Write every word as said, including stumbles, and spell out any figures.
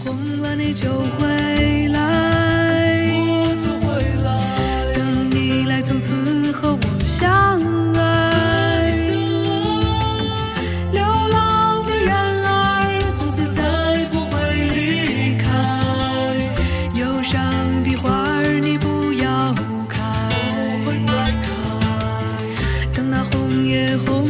红了你就回来， 我就回来， 等你来从此和我相爱。流浪的人儿从此再不会离开，忧伤的花儿你不要开， 不会再开， 等那红叶红